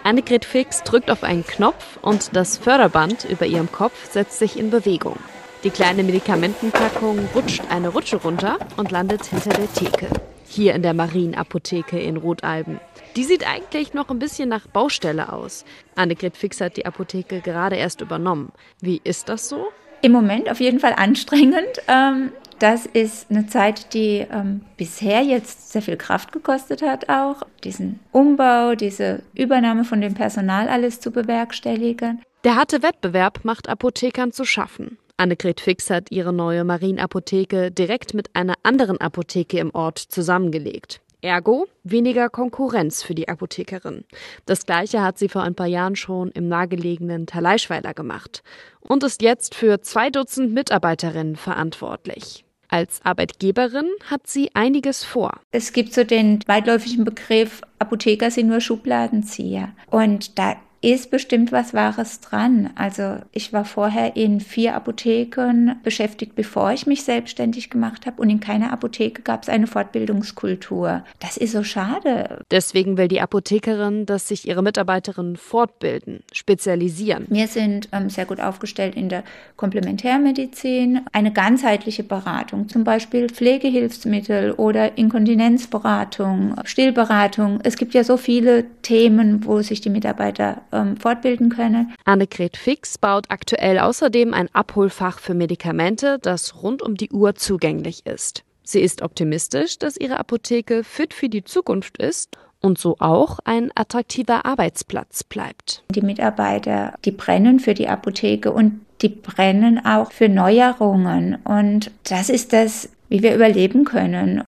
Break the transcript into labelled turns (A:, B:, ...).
A: Annegret Fix drückt auf einen Knopf und das Förderband über ihrem Kopf setzt sich in Bewegung. Die kleine Medikamentenpackung rutscht eine Rutsche runter und landet hinter der Theke. Hier in der Marienapotheke in Rodalben. Die sieht eigentlich noch ein bisschen nach Baustelle aus. Annegret Fix hat die Apotheke gerade erst übernommen. Wie ist das so?
B: Im Moment auf jeden Fall anstrengend. Das ist eine Zeit, die bisher jetzt sehr viel Kraft gekostet hat auch. Diesen Umbau, diese Übernahme von dem Personal alles zu bewerkstelligen.
A: Der harte Wettbewerb macht Apothekern zu schaffen. Annegret Fix hat ihre neue Marienapotheke direkt mit einer anderen Apotheke im Ort zusammengelegt. Ergo weniger Konkurrenz für die Apothekerin. Das Gleiche hat sie vor ein paar Jahren schon im nahegelegenen Thalaischweiler gemacht und ist jetzt für 2 Dutzend Mitarbeiterinnen verantwortlich. Als Arbeitgeberin hat sie einiges vor.
B: Es gibt so den weitläufigen Begriff, Apotheker sind nur Schubladenzieher. Und da ist bestimmt was Wahres dran. Also ich war vorher in 4 Apotheken beschäftigt, bevor ich mich selbstständig gemacht habe. Und in keiner Apotheke gab es eine Fortbildungskultur. Das ist so schade.
A: Deswegen will die Apothekerin, dass sich ihre Mitarbeiterinnen fortbilden, spezialisieren.
B: Wir sind sehr gut aufgestellt in der Komplementärmedizin. Eine ganzheitliche Beratung, zum Beispiel Pflegehilfsmittel oder Inkontinenzberatung, Stillberatung. Es gibt ja so viele Themen, wo sich die Mitarbeiter fortbilden können.
A: Annegret Fix baut aktuell außerdem ein Abholfach für Medikamente, das rund um die Uhr zugänglich ist. Sie ist optimistisch, dass ihre Apotheke fit für die Zukunft ist und so auch ein attraktiver Arbeitsplatz bleibt.
B: Die Mitarbeiter, die brennen für die Apotheke und die brennen auch für Neuerungen. Und das ist das, wie wir überleben können.